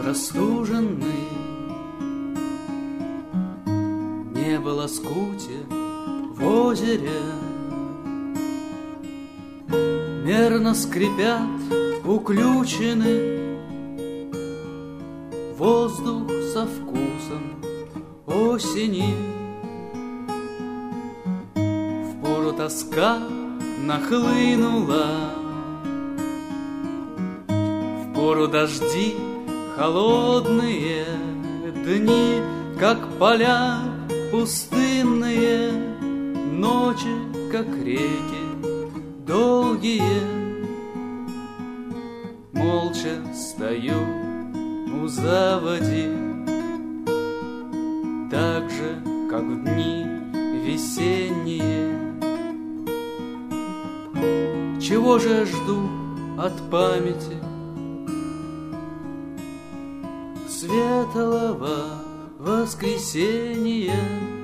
простуженный. Не было скути в озере, мерно скрипят уключены. Воздух со вкусом осени. Впору тоска нахлынула, впору дожди холодные, дни, как поля пустынные, ночи, как реки долгие. Молча стою у заводи, так же, как в дни весенние. Чего же я жду от памяти светлого воскресенья?